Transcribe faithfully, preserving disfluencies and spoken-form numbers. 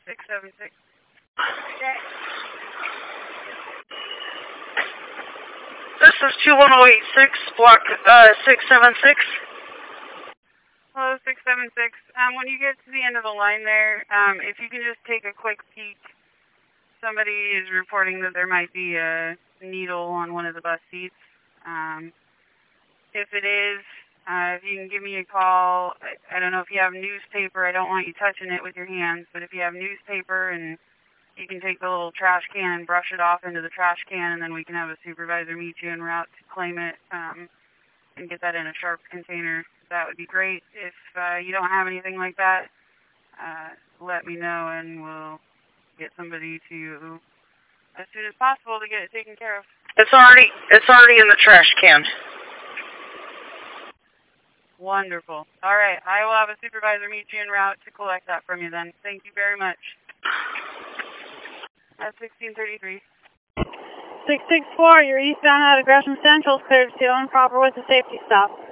six seven six. Okay. This is two one zero eight six, block uh, six seven six. Hello, six seven six. Um, when you get to the end of the line there, um, if you can just take a quick peek. Somebody is reporting that there might be a needle on one of the bus seats. Um, if it is, uh, if you can give me a call. I, I don't know if you have newspaper. I don't want you touching it with your hands, but if you have newspaper and you can take the little trash can and brush it off into the trash can, and then we can have a supervisor meet you en route to claim it um, and get that in a sharp container. That would be great. If uh, you don't have anything like that, uh, let me know and we'll get somebody to, as soon as possible, to get it taken care of. It's already, it's already in the trash can. Wonderful. All right, I will have a supervisor meet you en route to collect that from you then. Thank you very much. At sixteen thirty-three. six six four, you're eastbound out of Gresham Central, cleared to and proper with the safety stop.